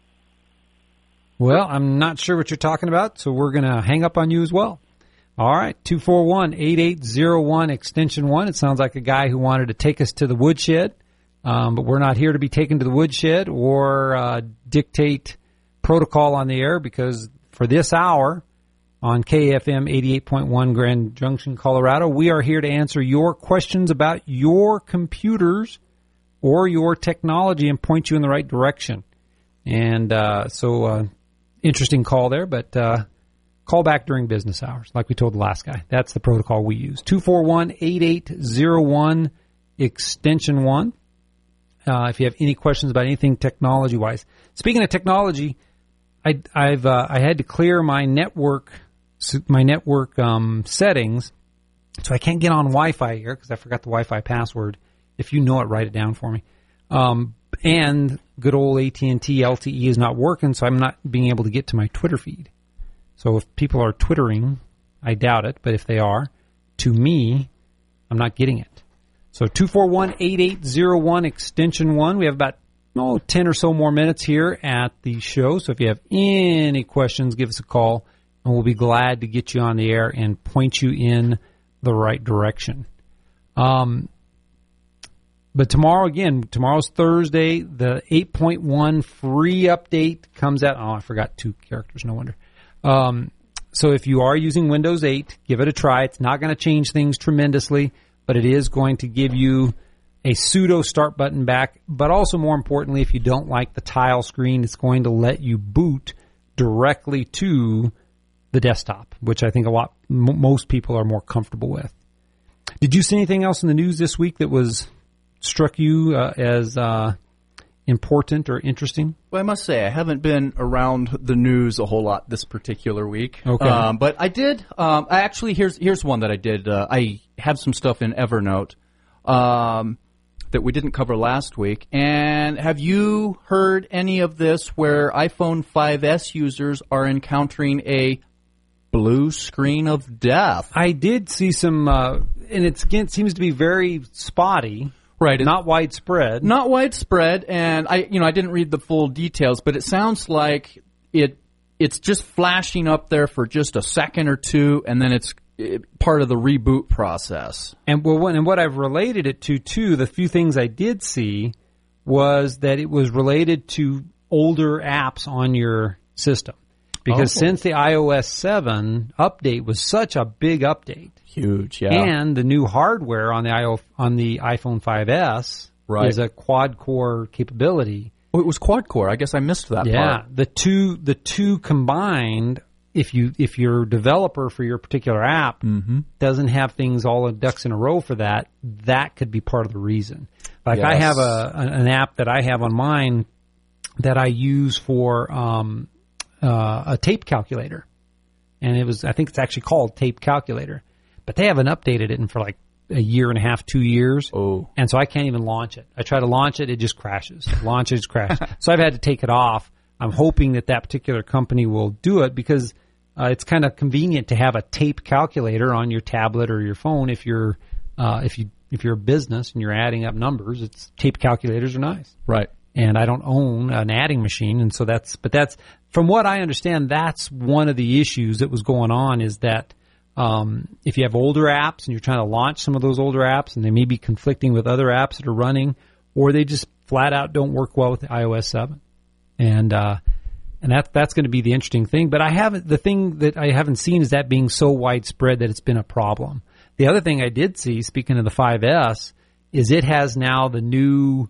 Well, I'm not sure what you're talking about, so we're going to hang up on you as well. All right, two four one, eight eight zero one, extension one. It sounds like a guy who wanted to take us to the woodshed, um, but we're not here to be taken to the woodshed or uh, dictate protocol on the air, because for this hour on K F M eighty-eight point one Grand Junction, Colorado, we are here to answer your questions about your computers or your technology and point you in the right direction. And uh, so, uh, interesting call there, but uh, call back during business hours, like we told the last guy. That's the protocol we use. two four one, eight eight zero one, extension one. Uh, if you have any questions about anything technology-wise. Speaking of technology, I, I've uh, I had to clear my network my network um, settings, so I can't get on Wi-Fi here because I forgot the Wi-Fi password. If you know it, write it down for me. Um, and good old A T and T L T E is not working, so I'm not being able to get to my Twitter feed. So if people are Twittering, I doubt it, but if they are, to me, I'm not getting it. So two four one, eight eight zero one, extension one. We have about oh, ten or so more minutes here at the show. So if you have any questions, give us a call, and we'll be glad to get you on the air and point you in the right direction. Um, but tomorrow, again, tomorrow's Thursday, the eight point one free update comes out. Oh, I forgot two characters, no wonder. Um, so if you are using Windows eight, give it a try. It's not going to change things tremendously, but it is going to give you a pseudo start button back. But also, more importantly, if you don't like the tile screen, it's going to let you boot directly to the desktop, which I think a lot, m- most people are more comfortable with. Did you see anything else in the news this week that was struck you uh, as uh, important or interesting? Well, I must say, I haven't been around the news a whole lot this particular week. Okay. Um, but I did, um, I actually, here's here's one that I did. Uh, I have some stuff in Evernote um, that we didn't cover last week. And have you heard any of this where iPhone five S users are encountering a blue screen of death? I did see some, uh, and it's, again, it seems to be very spotty. Right. Not widespread. Not widespread, and I, you know, I didn't read the full details, but it sounds like it, it's just flashing up there for just a second or two, and then it's it, part of the reboot process. And well, and what I've related it to, too, the few things I did see was that it was related to older apps on your system. Because oh. since the i O S seven update was such a big update, huge, yeah, and the new hardware on the I O on the iPhone five S right. is a quad core capability, Oh, it was quad core. I guess I missed that Yeah, part. the two the two combined. If you if your developer for your particular app mm-hmm. doesn't have things all in ducks in a row for that, that could be part of the reason. Like Yes. I have a an app that I have on mine that I use for um, uh, a tape calculator, and it was I think it's actually called Tape Calculator, but they haven't updated it in for like a year and a half, two years. Oh. And so I can't even launch it. I try to launch it, it just crashes. Launch it, it just crashes. So I've had to take it off. I'm hoping that that particular company will do it because uh, it's kind of convenient to have a tape calculator on your tablet or your phone if you're uh, if you if you're a business and you're adding up numbers. It's tape calculators are nice. Right. And I don't own an adding machine, and so that's but that's from what I understand, that's one of the issues that was going on is that um, if you have older apps and you're trying to launch some of those older apps and they may be conflicting with other apps that are running, or they just flat out don't work well with i O S seven. And uh, and that that's going to be the interesting thing. But I haven't the thing that I haven't seen is that being so widespread that it's been a problem. The other thing I did see, speaking of the five S, is it has now the new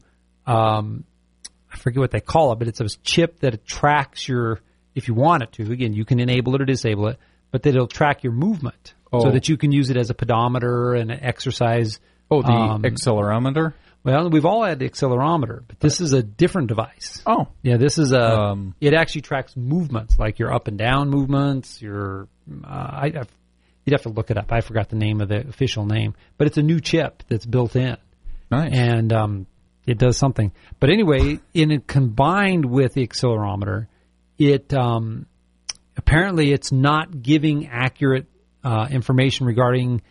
um, I forget what they call it, but it's a chip that tracks your if you want it to. Again, you can enable it or disable it, but that it'll track your movement oh. so that you can use it as a pedometer and an exercise. Oh, the um, accelerometer. Well, we've all had the accelerometer, but this is a different device. Oh. Yeah, this is a, Um, it actually tracks movements, like your up and down movements, your, uh, I, I've, you'd have to look it up. I forgot the name of the official name, but it's a new chip that's built in. Nice. And, um, it does something. But anyway, in it combined with the accelerometer, it, um, apparently it's not giving accurate, uh, information regarding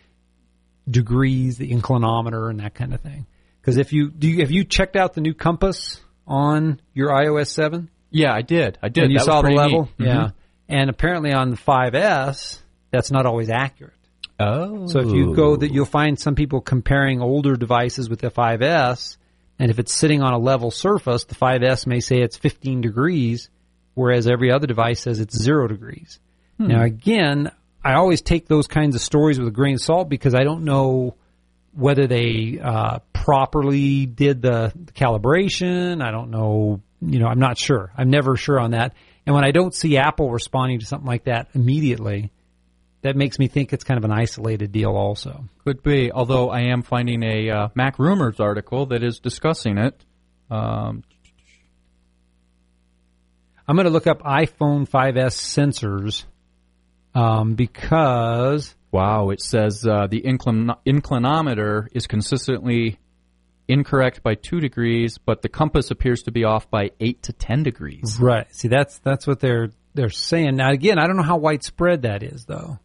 degrees, the inclinometer, and that kind of thing. Because if you do, you, have you checked out the new compass on your i O S seven? Yeah, I did. I did. And you That saw was the pretty level, neat. yeah. Mhm. And apparently on the five S, that's not always accurate. Oh. So if you go, that you'll find some people comparing older devices with the five S, and if it's sitting on a level surface, the five S may say it's fifteen degrees, whereas every other device says it's zero degrees. Hmm. Now again, I always take those kinds of stories with a grain of salt because I don't know whether they uh, properly did the, the calibration. I don't know, you know, I'm not sure. I'm never sure on that. And when I don't see Apple responding to something like that immediately, that makes me think it's kind of an isolated deal also. Could be, although I am finding a uh, Mac Rumors article that is discussing it. Um, I'm going to look up iPhone five S sensors um, because... Wow, it says uh, the inclin- inclinometer is consistently incorrect by two degrees, but the compass appears to be off by eight to ten degrees. Right. See, that's that's what they're they're saying. Now, again, I don't know how widespread that is, though.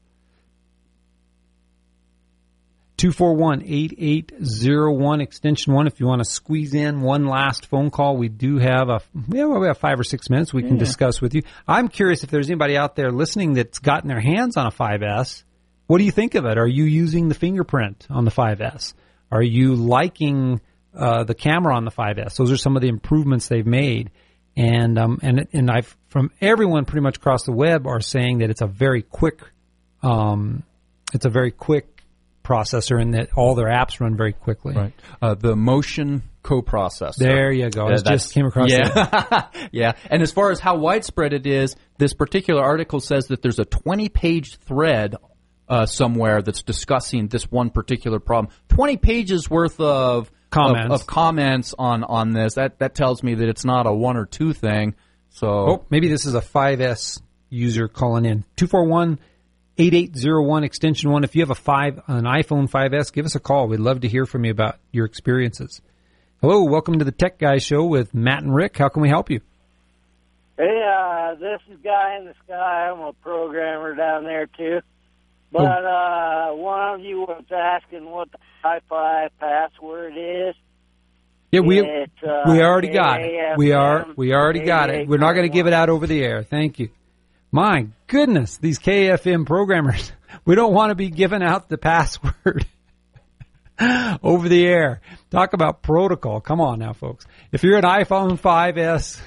two four one, eight eight zero one, extension one. If you want to squeeze in one last phone call, we do have a yeah, well, we have five or six minutes we can Yeah. discuss with you. I'm curious if there's anybody out there listening that's gotten their hands on a five S. What do you think of it? Are you using the fingerprint on the five S? Are you liking uh, the camera on the five S? Those are some of the improvements they've made. And um, and and I've from everyone pretty much across the web are saying that it's a very quick, um, it's a very quick processor, and that all their apps run very quickly. Right. Uh, the motion coprocessor. There you go. I Yeah, just came across yeah. that. Yeah. And as far as how widespread it is, this particular article says that there's a twenty-page thread uh, somewhere that's discussing this one particular problem. twenty pages worth of Comments. of, of comments on, on this. That that tells me that it's not a one or two thing. So Oh, maybe this is a five S user calling in. two four one, eight eight zero one, extension one. If you have a five, an iPhone five S, give us a call. We'd love to hear from you about your experiences. Hello, welcome to the Tech Guy Show with Matt and Rick. How can we help you? Hey, uh, this is Guy in the Sky. I'm a programmer down there, too. But uh, one of you was asking what the Wi-Fi password is. Yeah, we It's, uh, we already got it. A F M, We are we already got it. We're not going to give it out over the air. Thank you. My goodness, these K F M programmers. We don't want to be giving out the password over the air. Talk about protocol. Come on now, folks. If you're an iPhone five S,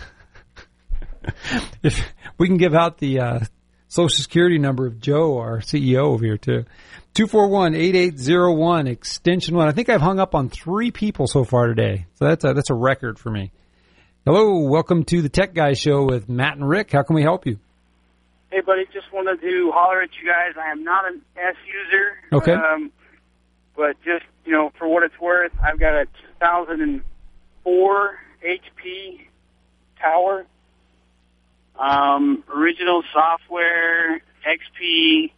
if we can give out the uh, Social Security number of Joe, our C E O over here too. two four one, eight eight zero one, extension one. I think I've hung up on three people so far today. So that's a, that's a record for me. Hello, welcome to the Tech Guy Show with Matt and Rick. How can we help you? Hey, buddy, just wanted to holler at you guys. I am not an S user. Okay. Um, but just, you know, for what it's worth, I've got a two thousand four H P tower. Um, original software, X P,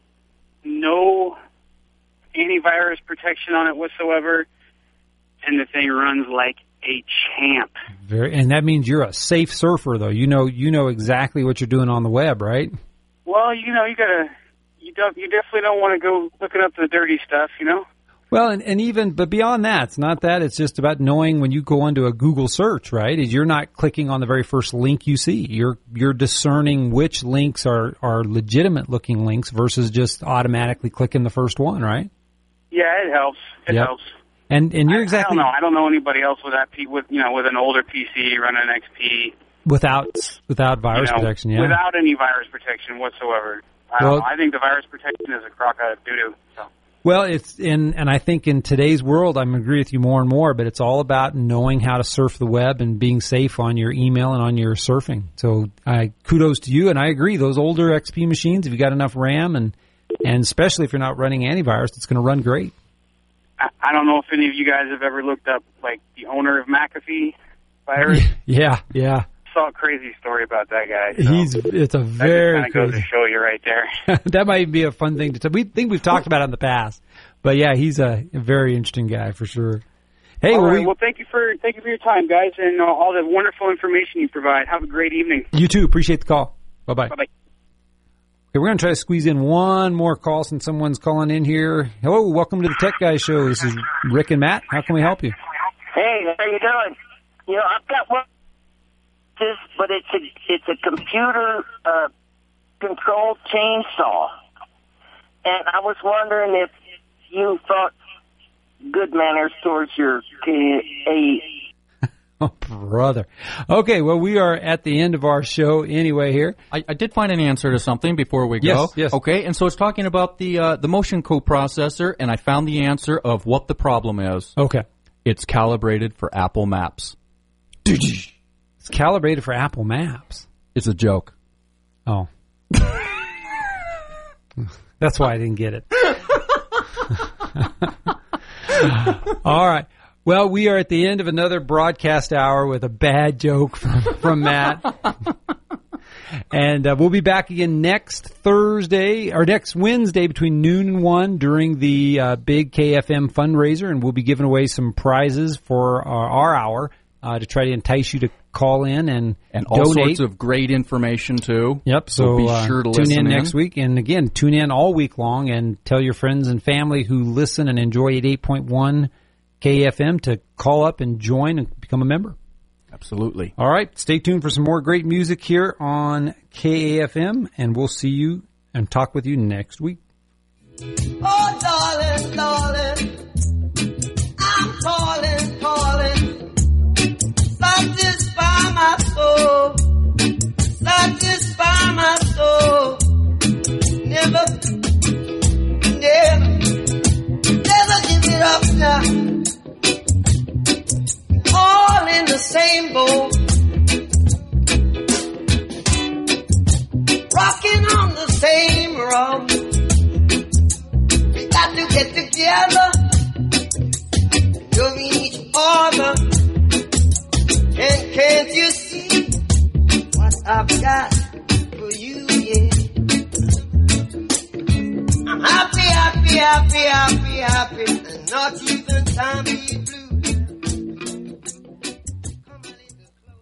no antivirus protection on it whatsoever, and the thing runs like a champ. Very, and that means you're a safe surfer, though. You know, you know exactly what you're doing on the web, right? Well, you know, you gotta, you don't, you definitely don't want to go looking up the dirty stuff, you know. Well, and, and even, but beyond that, it's not that. It's just about knowing when you go into a Google search, right? Is you're not clicking on the very first link you see. You're you're discerning which links are, are legitimate looking links versus just automatically clicking the first one, right? Yeah, it helps. It Yep. helps. And and you're exactly I don't know. I don't know anybody else with that P, with you know with an older P C running X P without without virus you know, protection, yeah. without any virus protection whatsoever. I Well- don't know. I think the virus protection is a crock out of doo doo. So. Well, it's in, and I think in today's world, I'm agree with you more and more, but it's all about knowing how to surf the web and being safe on your email and on your surfing. So, I kudos to you, and I agree. Those older X P machines, if you got enough RAM, and and especially if you're not running antivirus, it's going to run great. I, I don't know if any of you guys have ever looked up like the owner of McAfee virus. Yeah, yeah. Saw a crazy story about that guy. So He's it's a that very just kind of goes crazy. to show you right there. That might be a fun thing to tell. We think we've talked about it in the past, but yeah, he's a, a very interesting guy for sure. Hey, all well, right. we, Well, thank you for thank you for your time, guys, and uh, all the wonderful information you provide. Have a great evening. you too. Appreciate the call. Bye bye. Bye bye. Okay, we're going to try to squeeze in one more call since someone's calling in here. Hello, welcome to the Tech Guy Show. This is Rick and Matt. How can we help you? Hey, how you doing? You know, I've got one, this, but it's a it's a computer uh, controlled chainsaw, and I was wondering if you thought good manners towards your K A. Oh, brother. Okay, well, we are at the end of our show anyway here. I, I did find an answer to something before we go. Yes, yes. Okay, and so it's talking about the uh, the motion coprocessor, and I found the answer of what the problem is. Okay. It's calibrated for Apple Maps. It's calibrated for Apple Maps. It's a joke. Oh. That's why I didn't get it. All right. Well, we are at the end of another broadcast hour with a bad joke from, from Matt. And uh, we'll be back again next Thursday, or next Wednesday between noon and one during the uh, big K F M fundraiser, and we'll be giving away some prizes for our, our hour uh, to try to entice you to call in and, And all donate. sorts of great information, too. Yep, so, So be uh, sure to tune listen in in. next week. And again, tune in all week long and tell your friends and family who listen and enjoy eighty-eight point one K F M to call up and join and become a member. Absolutely. All right, stay tuned for some more great music here on K A F M, and we'll see you and talk with you next week. Oh, darling, darling, I'm calling, calling. Satisfy my soul, satisfy my soul. Never, never, never give it up now. All in the same boat, rocking on the same road. We got to get together, loving each other. And can't you see what I've got for you, yeah? I'm happy, happy, happy, happy, happy, and not even time for you.